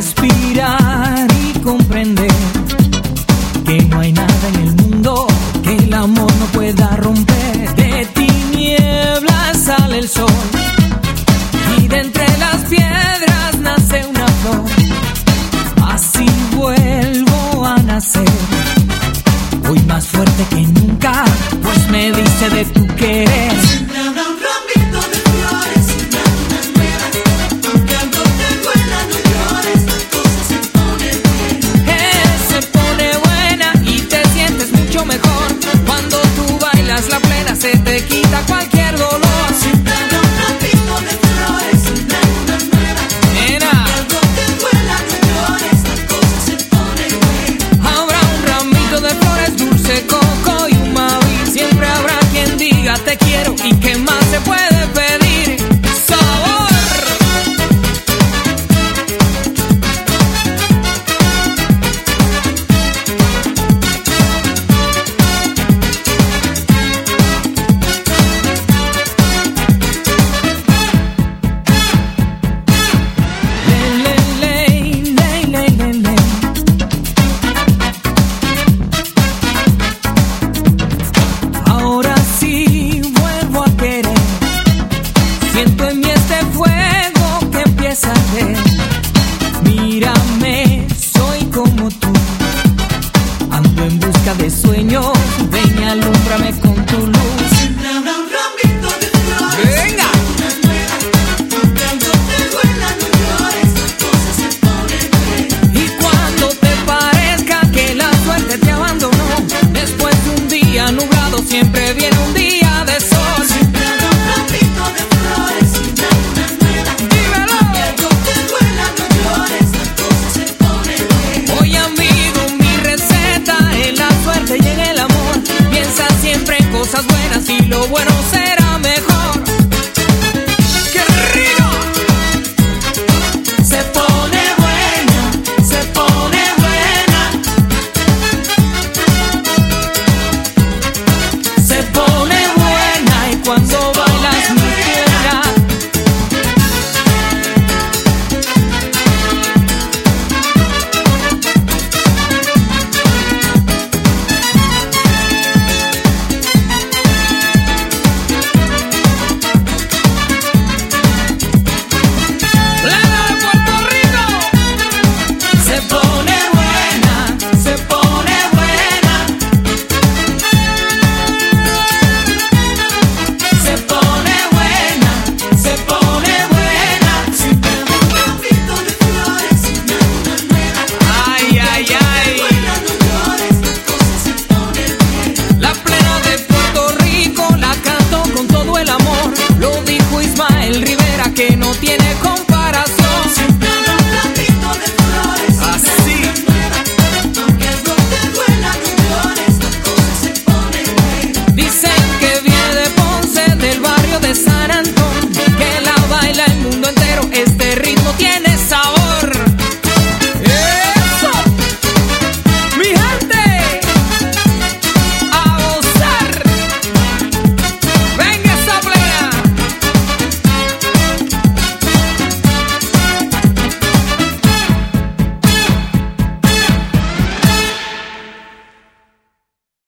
respirar y comprender que no hay nada en el mundo que el amor no pueda romper. De tinieblas sale el sol y de entre las piedras nace una flor. Así vuelvo a nacer, hoy más fuerte que nunca, pues me dice de tu querer. Siempre habrá un ramito de flores, siempre habrá una nueva, aunque algo te duela, no llores, la cosa se pone buena. Se pone buena y te sientes mucho mejor. Cuando tú bailas la plena se te quita cualquier dolor. Siempre habrá un ramito de flores, siempre habrá una nueva, Nena, aunque algo te duela, no llores, la cosa se pone buena. habrá un ramito de flores, dulce coco y un maíz. Siempre habrá quien diga te quiero y qué más se puede pedir. ¡Sabor! Ahora sí vuelvo a querer. Siento en mí este fuego que empieza a arder. Mírame, soy como tú. Ando en busca de sueños. Ven y alúmbrame con tu luz. Siempre habrá un ramito de flores, ¡Venga! una nueva, aunque algo te duela, no llores, la cosa se pone buena. Y cuando te parezca que la suerte te abandonó, después de un día nublado siempre viene un día de sol. Siempre habrá un ramito de flores, siempre habrá una nueva, ¡Dímelo! aunque algo te duela, no llores, la cosa se pone buena. Oye amigo, mi receta es la suerte y en el amor. Piensa siempre en cosas buenas y lo bueno se